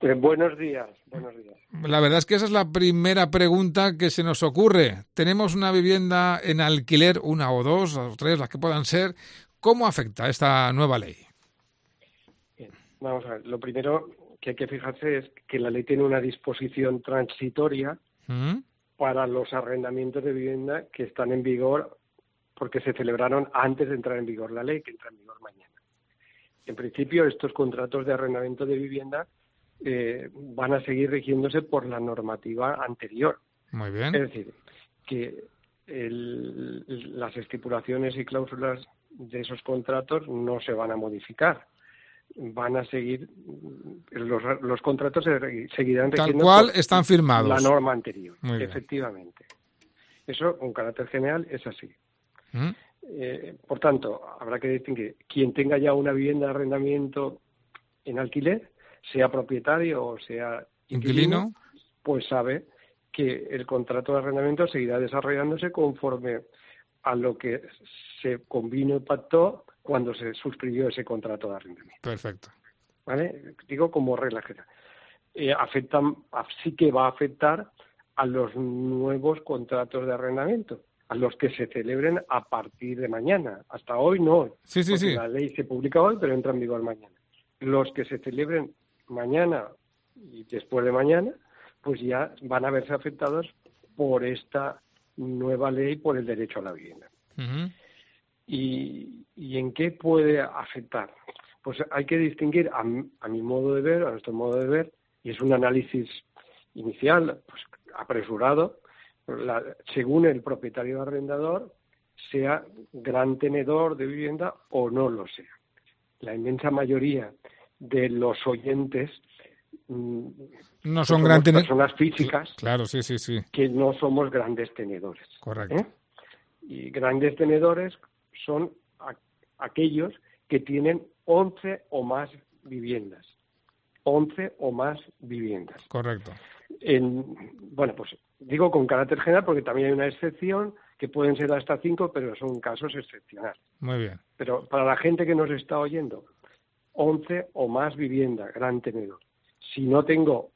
Buenos días, buenos días. La verdad es que esa es la primera pregunta que se nos ocurre. Tenemos una vivienda en alquiler, una o dos o tres, las que puedan ser. ¿Cómo afecta esta nueva ley? Bien, vamos a ver. Lo primero que hay que fijarse es que la ley tiene una disposición transitoria ¿Mm? para los arrendamientos de vivienda que están en vigor porque se celebraron antes de entrar en vigor la ley, que entra en vigor mañana. En principio, estos contratos de arrendamiento de vivienda van a seguir rigiéndose por la normativa anterior. Muy bien. Es decir, que las estipulaciones y cláusulas de esos contratos no se van a modificar. Van a seguir, los contratos seguirán Tal rigiendo cual por están la firmados. norma anterior, Muy bien. efectivamente. Eso, con carácter general, es así. ¿Mm? Por tanto, habrá que distinguir quien tenga ya una vivienda de arrendamiento en alquiler, sea propietario o sea inquilino, ¿Inquilino? pues sabe que el contrato de arrendamiento seguirá desarrollándose conforme a lo que se convino y pactó cuando se suscribió ese contrato de arrendamiento. Perfecto. ¿Vale? Digo como regla general. Sí que va a afectar a los nuevos contratos de arrendamiento, a los que se celebren a partir de mañana. Hasta hoy no, Sí, sí, porque sí. la ley se publica hoy, pero entra en vigor mañana. Los que se celebren mañana y después de mañana, pues ya van a verse afectados por esta nueva ley, por el derecho a la vivienda. Uh-huh. ¿Y en qué puede afectar? Pues hay que distinguir, a mi modo de ver, a nuestro modo de ver, y es un análisis inicial, pues apresurado, según el propietario arrendador, sea gran tenedor de vivienda o no lo sea. La inmensa mayoría de los oyentes No pues son somos grandes. personas físicas Claro, sí, sí, sí. que no somos grandes tenedores. Correcto. Y grandes tenedores son aquellos que tienen 11 o más viviendas. 11 o más viviendas. Correcto. Bueno, pues digo con carácter general porque también hay una excepción que pueden ser hasta 5, pero son casos excepcionales. Muy bien. Pero para la gente que nos está oyendo, 11 o más viviendas, gran tenedor. Si tengo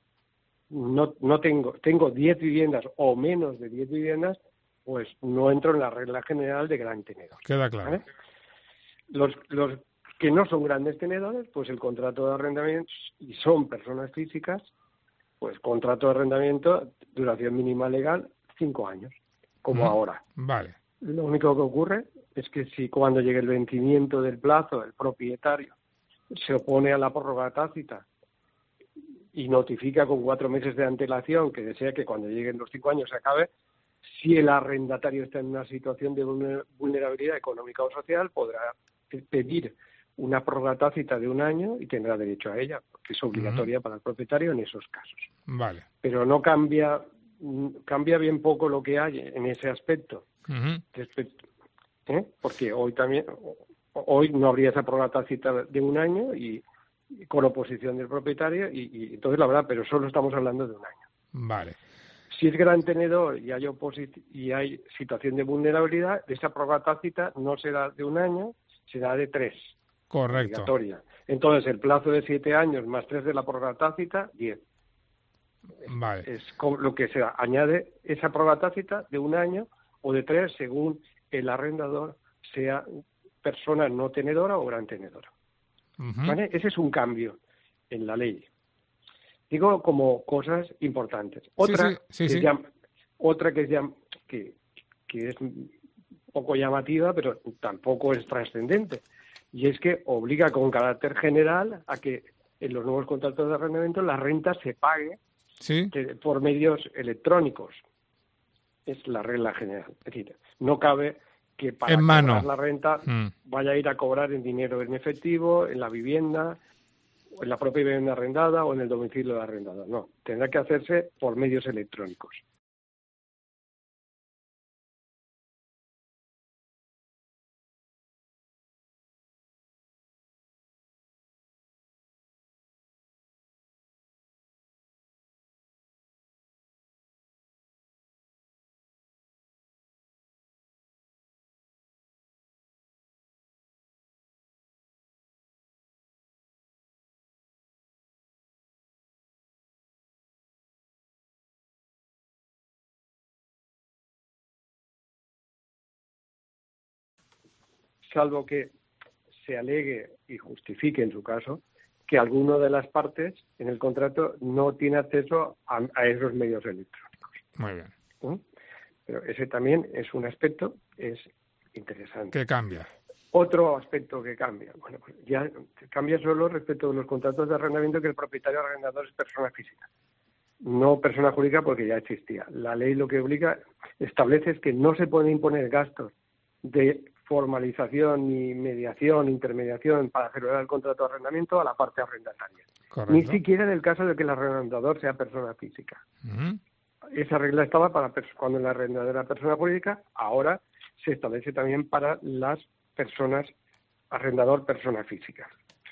10 viviendas o menos de 10 viviendas, pues no entro en la regla general de gran tenedor. Queda claro. ¿Vale? Los que no son grandes tenedores, pues el contrato de arrendamiento, y son personas físicas, pues contrato de arrendamiento, duración mínima legal, 5 años, como ahora. Vale. Lo único que ocurre es que si cuando llegue el vencimiento del plazo, el propietario se opone a la prórroga tácita y notifica con 4 meses de antelación que desea que cuando lleguen los 5 años se acabe, si el arrendatario está en una situación de vulnerabilidad económica o social, podrá pedir una prórroga tácita de 1 año y tendrá derecho a ella, porque es obligatoria para el propietario en esos casos. Vale. Pero no cambia bien poco lo que hay en ese aspecto. Porque hoy no habría esa prórroga tácita de 1 año y con oposición del propietario y entonces la verdad, pero solo estamos hablando de 1 año. Vale. Si es gran tenedor y hay situación de vulnerabilidad, esa prórroga tácita no será de 1 año, será de 3. Correcto. Obligatoria. Entonces, el plazo de 7 años más 3 de la prórroga tácita, 10. Vale. Es lo que se añade esa prórroga tácita de 1 año o de 3 según el arrendador sea persona no tenedora o gran tenedora. ¿Vale? Ese es un cambio en la ley. Digo como cosas importantes. Otra que es un poco llamativa, pero tampoco es trascendente, y es que obliga con carácter general a que en los nuevos contratos de arrendamiento la renta se pague por medios electrónicos. Es la regla general. Es decir, no cabe que para cobrar la renta vaya a ir a cobrar en dinero en efectivo, en la vivienda, o en la propia vivienda arrendada o en el domicilio del arrendador. No, tendrá que hacerse por medios electrónicos. salvo que se alegue y justifique en su caso que alguna de las partes en el contrato no tiene acceso a esos medios electrónicos. Muy bien. Pero ese también es un aspecto, es interesante. ¿Qué cambia? Otro aspecto que cambia, bueno, pues ya cambia solo respecto de los contratos de arrendamiento, que el propietario arrendador es persona física, no persona jurídica, porque ya existía. La ley lo que establece es que no se pueden imponer gastos de formalización, ni mediación, intermediación para celebrar el contrato de arrendamiento a la parte arrendataria. Correcto. Ni siquiera en el caso de que el arrendador sea persona física. Esa regla estaba para cuando el arrendador era persona jurídica, ahora se establece también para las personas, arrendador, persona física.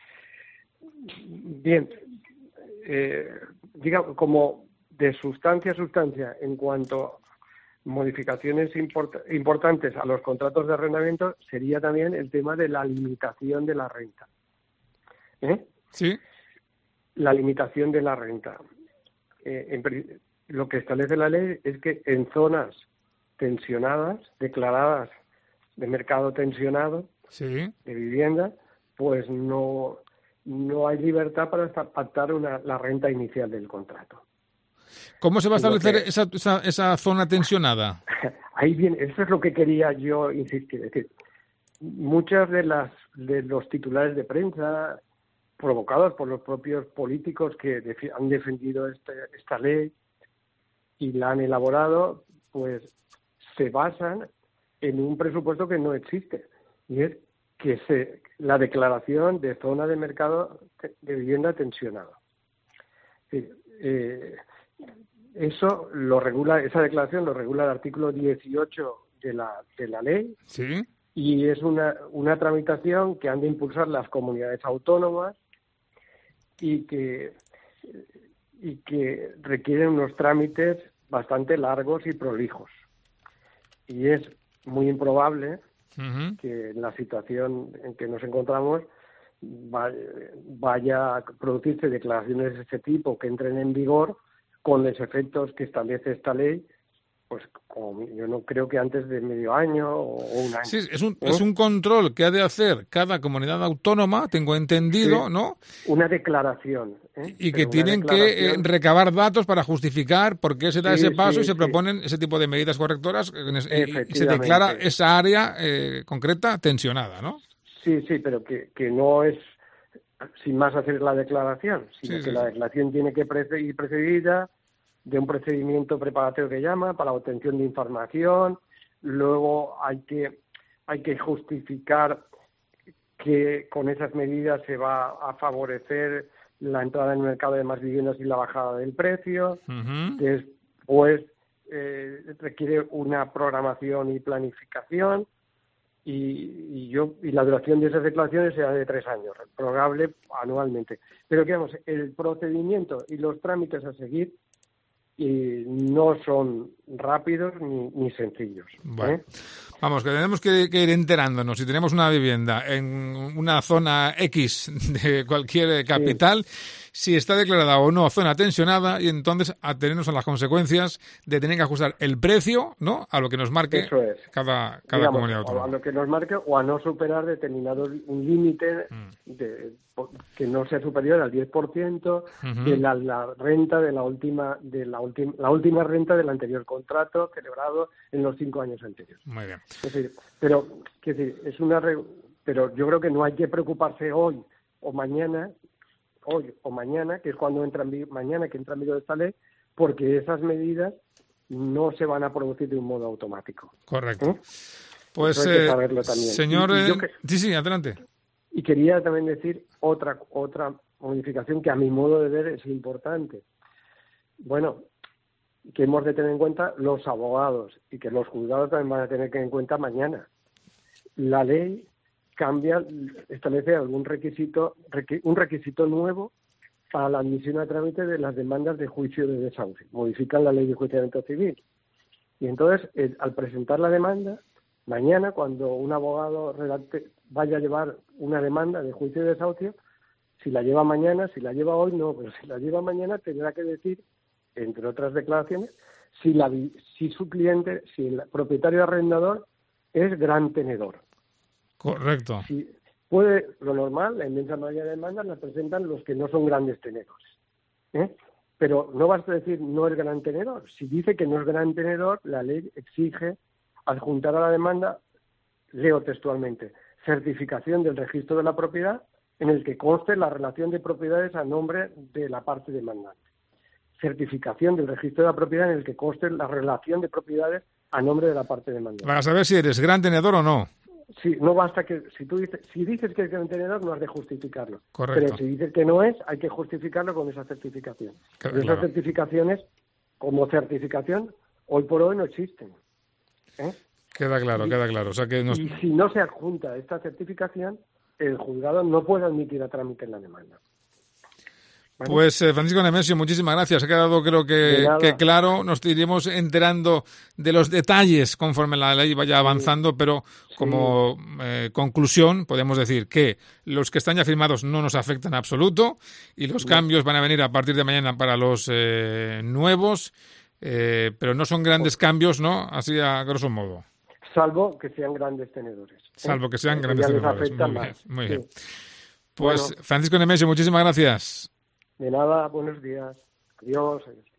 Bien, digamos, como de sustancia a sustancia, en cuanto modificaciones importantes a los contratos de arrendamiento, sería también el tema de la limitación de la renta. Sí. La limitación de la renta. Lo que establece la ley es que en zonas tensionadas, declaradas de mercado tensionado, sí, de vivienda, pues no hay libertad para pactar la renta inicial del contrato. ¿Cómo se va a establecer esa zona tensionada? Ahí viene, eso es lo que quería yo insistir. Es decir, muchas de los titulares de prensa provocados por los propios políticos que han defendido esta ley y la han elaborado, pues se basan en un presupuesto que no existe, y es que la declaración de zona de mercado de vivienda tensionado. Eso lo regula, esa declaración lo regula el artículo 18 de la ley. Sí. Y es una tramitación que han de impulsar las comunidades autónomas y que requieren unos trámites bastante largos y prolijos. Y es muy improbable que en la situación en que nos encontramos vaya a producirse declaraciones de este tipo que entren en vigor con los efectos que establece esta ley, pues yo no creo que antes de medio año o un año. Sí, es un control que ha de hacer cada comunidad autónoma, tengo entendido, sí, ¿no? Una declaración. Y que tienen que recabar datos para justificar por qué se da ese paso y se proponen ese tipo de medidas correctoras y se declara esa área concreta tensionada, ¿no? Sí, pero que no es sin más hacer la declaración, sino que la declaración tiene que ir precedida de un procedimiento preparatorio que llama para la obtención de información. Luego hay que justificar que con esas medidas se va a favorecer la entrada en el mercado de más viviendas y la bajada del precio. Después requiere una programación y planificación y la duración de esas declaraciones será de 3 años, prorrogable anualmente. Pero digamos, el procedimiento y los trámites a seguir no son rápidos ni sencillos. Bueno, vamos, que tenemos que ir enterándonos. Si tenemos una vivienda en una zona X de cualquier capital, si está declarada o no zona tensionada, y entonces atenernos a las consecuencias de tener que ajustar el precio, ¿no?, a lo que nos marque cada comunidad autónoma. A lo que nos marque, o a no superar un límite que no sea superior al 10% de la renta de la última renta del anterior contrato celebrado en los 5 años anteriores. Muy bien. Es decir, pero yo creo que no hay que preocuparse hoy o mañana, que es cuando entra en vigor esta ley, porque esas medidas no se van a producir de un modo automático. Correcto. Pues, hay que saberlo también. Señor... Sí, adelante. Y quería también decir otra modificación que a mi modo de ver es importante. Bueno, que hemos de tener en cuenta los abogados y que los juzgados también van a tener que tener en cuenta mañana. La ley establece un requisito nuevo para la admisión a trámite de las demandas de juicio de desahucio. Modifican la ley de enjuiciamiento civil. Y entonces, al presentar la demanda, mañana, cuando un abogado vaya a llevar una demanda de juicio de desahucio, si la lleva mañana, si la lleva hoy, no, pero si la lleva mañana tendrá que decir, entre otras declaraciones, si su cliente, si el propietario arrendador es gran tenedor. Correcto. Si puede, lo normal, la inmensa mayoría de demandas las presentan los que no son grandes tenedores. Pero no basta decir no es gran tenedor. Si dice que no es gran tenedor, la ley exige adjuntar a la demanda, leo textualmente, certificación del registro de la propiedad en el que conste la relación de propiedades a nombre de la parte demandante. Certificación del registro de la propiedad en el que conste la relación de propiedades a nombre de la parte demandante. Para saber si eres gran tenedor o no. Sí, no basta que si dices que es gran tenedor, no has de justificarlo. Correcto. Pero si dices que no es, hay que justificarlo con esa certificación. Claro, Y esas certificaciones, como certificación, hoy por hoy no existen. Queda claro. O sea que Y si no se adjunta esta certificación, el juzgado no puede admitir a trámite la demanda. ¿Vale? Pues Francisco Nemesio, muchísimas gracias. Ha quedado, creo que claro. Nos iremos enterando de los detalles conforme la ley vaya avanzando, pero como conclusión podemos decir que los que están ya firmados no nos afectan en absoluto y los cambios van a venir a partir de mañana para los nuevos, pero no son grandes cambios, ¿no? Así a grosso modo. Salvo que sean grandes tenedores. Salvo que sean grandes tenedores. Muy bien. Pues bueno, Francisco Nemesio, muchísimas gracias. De nada, buenos días. Adiós.